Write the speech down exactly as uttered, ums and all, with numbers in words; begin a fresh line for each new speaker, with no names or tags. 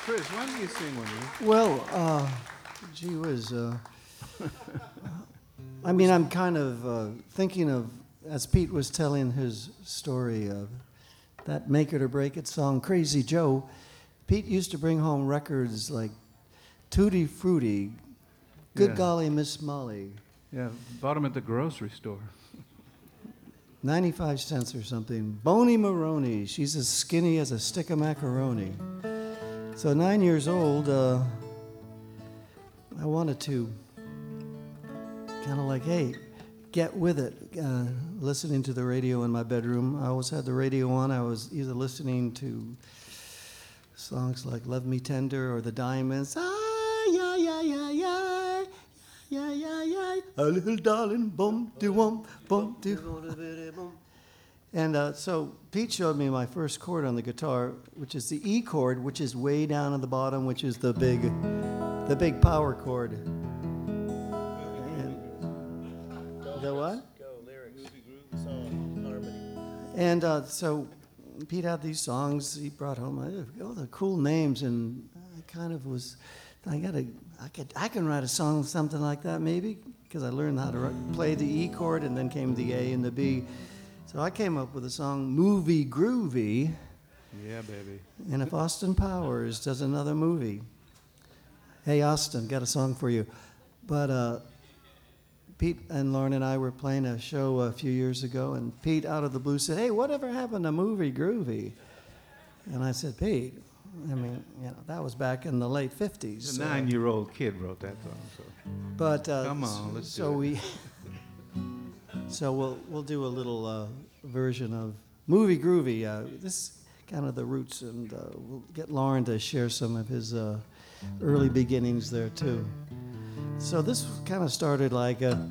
Chris, why don't you sing one? You?
Well, uh, gee whiz. Uh, I mean, I'm kind of uh, thinking of, as Pete was telling his story of that Make It or Break It song, Crazy Joe. Pete used to bring home records like Tutti Frutti, Good
Yeah.
Golly Miss Molly,
Yeah, bought them at the grocery store.
ninety-five cents or something. Boney Maroney, she's as skinny as a stick of macaroni. So nine years old, uh, I wanted to kind of like, hey, get with it. Uh, listening to the radio in my bedroom. I always had the radio on. I was either listening to songs like Love Me Tender or The Diamonds. Ah, yeah, yeah, yeah, yeah. Yeah, yeah, yeah. A little darling, boom, do wum, boom, do. And uh, so Pete showed me my first chord on the guitar, which is the E chord, which is way down at the bottom, which is the big, the big power chord. And the what?
Go, lyrics. Song, harmony.
And uh, so Pete had these songs he brought home. I, all the cool names, and I kind of was, I gotta, I could, I can write a song, something like that maybe, because I learned how to write, play the E chord, and then came the A and the B. So I came up with a song, Movie Groovy.
Yeah, baby.
And if Austin Powers does another movie, hey Austin, got a song for you. But uh, Pete and Lauren and I were playing a show a few years ago, and Pete out of the blue said, hey, whatever happened to Movie Groovy? And I said, Pete, I mean, you know, that was back in the late fifties.
A
so-
nine-year-old kid wrote that song. So
But uh,
Come on, let's
so
do it.
we, so we'll we'll do a little uh, version of Movie Groovy. Uh, this is kind of the roots, and uh, we'll get Lauren to share some of his uh, early beginnings there too. So this kind of started like a.